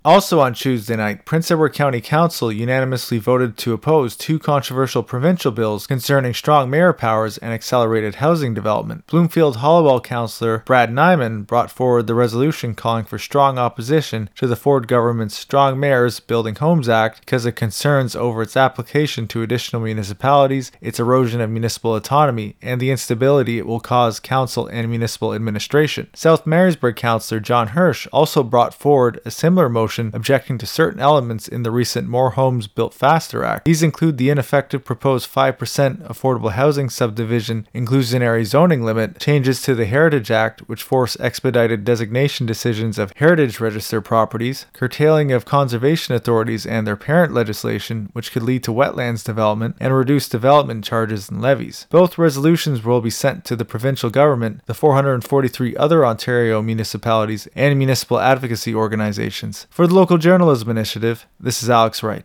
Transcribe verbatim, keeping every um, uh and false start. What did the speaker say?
Also on Tuesday night, Prince Edward County Council unanimously voted to oppose two controversial provincial bills concerning strong mayor powers and accelerated housing development. Bloomfield-Hollowell Councillor Brad Nyman brought forward the resolution calling for strong opposition to the Ford government's Strong Mayors Building Homes Act because of concerns over its application to additional municipalities, its erosion of municipal autonomy, and the instability it will cause council and municipal administration. South Marysburg Councillor John Hirsch also brought forward a similar motion objecting to certain elements in the recent More Homes Built Faster Act. These include the ineffective proposed five percent affordable housing subdivision inclusionary zoning limit, changes to the Heritage Act which force expedited designation decisions of heritage register properties, curtailing of conservation authorities and their parent legislation which could lead to wetlands development, and reduced development charges and levies. Both resolutions will be sent to the provincial government, the four hundred forty-three other Ontario municipalities, and municipal advocacy organizations. For the Local Journalism Initiative, this is Alex Wright.